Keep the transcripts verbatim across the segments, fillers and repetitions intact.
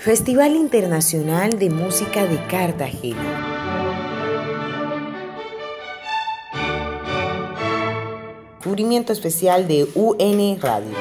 Festival Internacional de Música de Cartagena. Cubrimiento especial de U N Radio.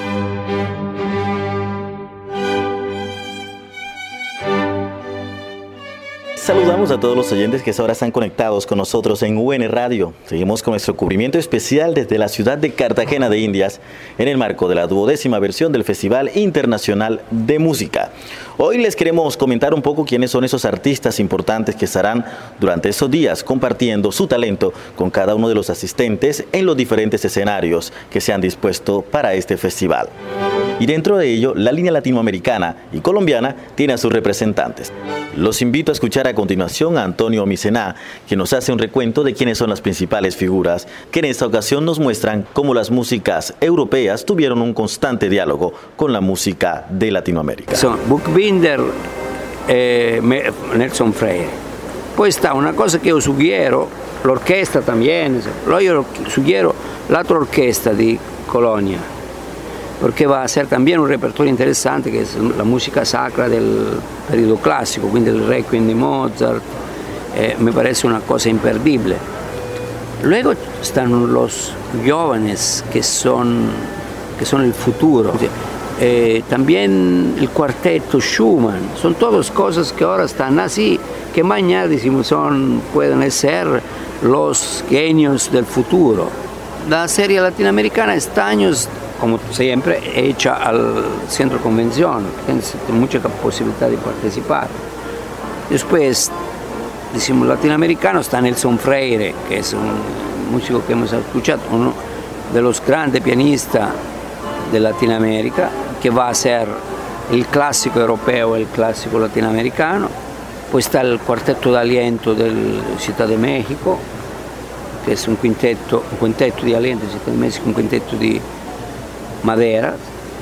Saludamos a todos los oyentes que ahora están conectados con nosotros en U N Radio. Seguimos con nuestro cubrimiento especial desde la ciudad de Cartagena de Indias en el marco de la duodécima versión del Festival Internacional de Música. Hoy les queremos comentar un poco quiénes son esos artistas importantes que estarán durante esos días compartiendo su talento con cada uno de los asistentes en los diferentes escenarios que se han dispuesto para este festival. Y dentro de ello, la línea latinoamericana y colombiana tiene a sus representantes. Los invito a escuchar a continuación a Antonio Micená, que nos hace un recuento de quiénes son las principales figuras, que en esta ocasión nos muestran cómo las músicas europeas tuvieron un constante diálogo con la música de Latinoamérica. Son Buchbinder e Nelson Freire. Poi está una cosa que yo sugiero, l'orchestra también, yo sugiero la otra orquesta di Colonia, porque va a ser también un repertorio interesante, que es la música sacra del periodo clásico, quindi el Requiem de Mozart, eh, me parece una cosa imperdible. Luego están los jóvenes que son, que son el futuro, eh, también el cuarteto Schumann, son todas cosas que ahora están así, que mañana decimos son, pueden ser los genios del futuro. La serie latinoamericana está años, como siempre, hecha al Centro Convención, tiene mucha posibilidad de participar. Después, decimos latinoamericano, está Nelson Freire, que es un músico que hemos escuchado, uno de los grandes pianistas de Latinoamérica, que va a ser el clásico europeo, el clásico latinoamericano. Pues está el Cuarteto de Aliento de Ciudad de México, que es un quinteto, un quinteto de aliento de Ciudad de México, un quinteto de madera.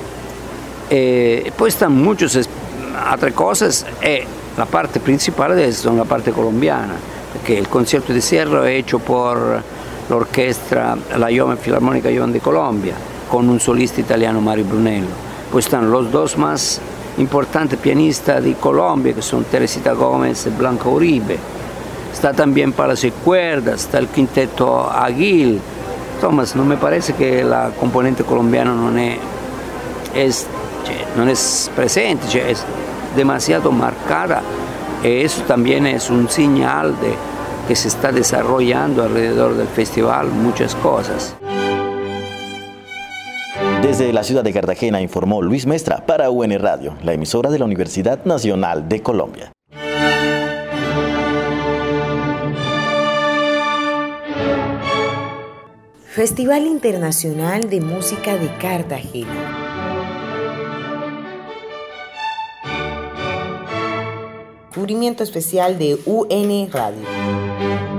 E poi stanno muchas altre cose, e la parte principale è la parte colombiana, perché il concerto di Sierra è hecho por l'orchestra, la Joven Filarmónica Joven de Colombia, con un solista italiano, Mario Brunello. Poi stanno los dos más importantes pianistas di Colombia, che sono Teresita Gómez e Blanca Uribe. Está también Palacio y Cuerdas, está el quinteto Aguil. Thomas, no me parece que la componente colombiana no es, es, no es presente, es demasiado marcada. Y eso también es un señal de que se está desarrollando alrededor del festival muchas cosas. Desde la ciudad de Cartagena informó Luis Mestra para U N Radio, la emisora de la Universidad Nacional de Colombia. Festival Internacional de Música de Cartagena. Cubrimiento especial de U N Radio.